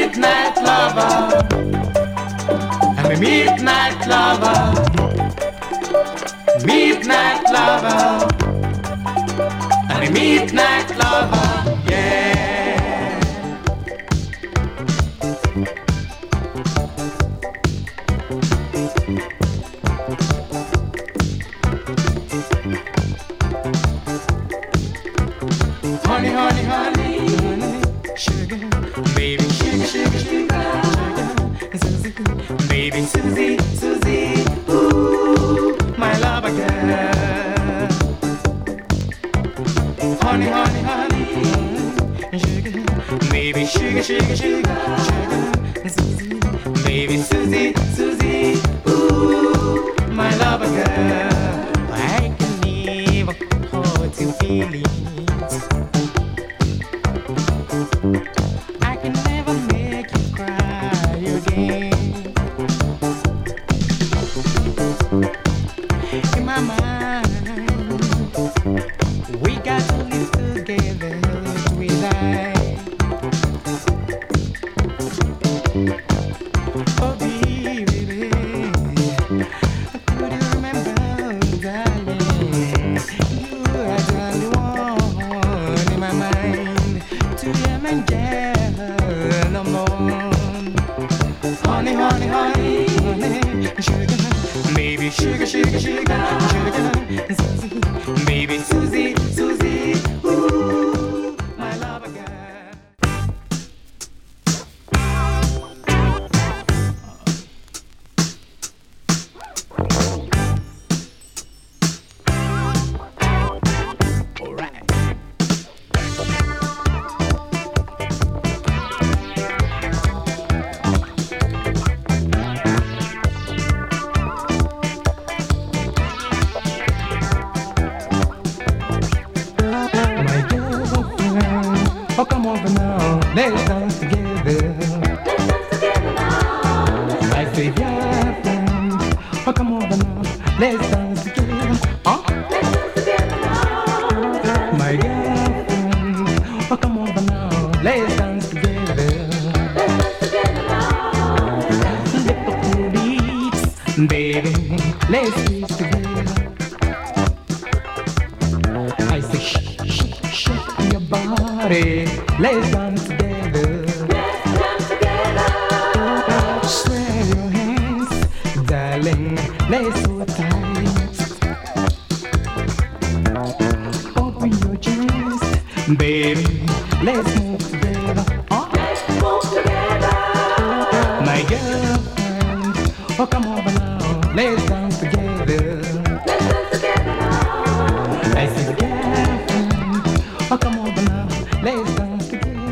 midnight lover. I'm a midnight lover. Midnight lover. I'm a midnight lover. Yeah. Honey, honey, honey, honey, sugar, baby, sugar, sugar, sugar, Susie, baby, Susie, Susie, ooh, my lover girl. Honey, honey, honey, sugar, baby, sugar, sugar, sugar, Susie, baby, Susie, Susie, ooh, my lover girl. I can never hurt your feelings. I can never make you cry again. In my mind, we got to live together tonight. Oh baby, could you remember, darling? You are the only one in my mind. Today and girl, no more. Honey, honey, honey, honey, sugar, baby, sugar, sugar, sugar, sugar, Susie, baby, Susie, Susie, ooh, my lover girl. All right. Oh, come over now, let's dance together. I say, yeah, friend. Oh, come over now, let's dance together. Huh? My girlfriend. Oh, come over now, let's dance together. Lift up your beats, baby, let's dance together. I say, shake your body, let's dance together. Spread your hands, darling, let's hold tight. Open your chest, baby, let's move together. My girlfriend, oh come over now, let's dance together. I said, girlfriend, oh come over now, let's dance together.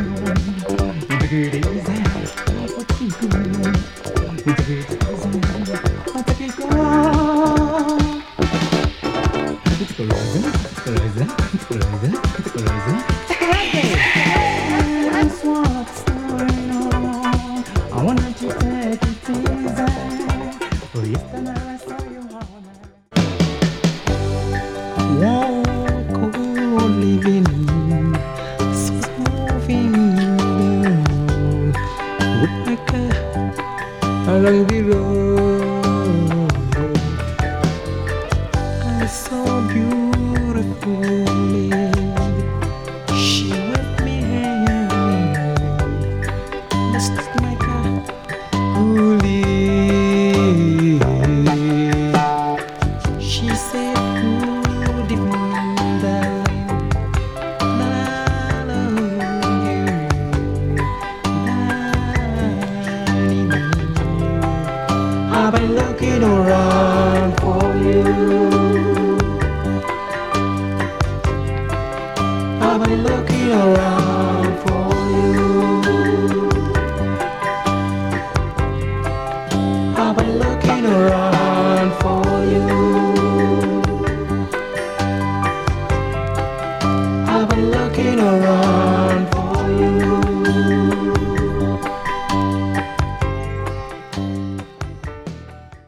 Take it easy. I wanted to take it easy. Oh, yesterday I saw you all night. Walk on, living, so moving down. Woodpecker along the road. I saw beautiful lady. She with me hand, just like a holy. She said, "Good evening, darling. I love you, darling. I've been looking around for you. I've been looking around for you. I've been looking around for you. I've been looking around.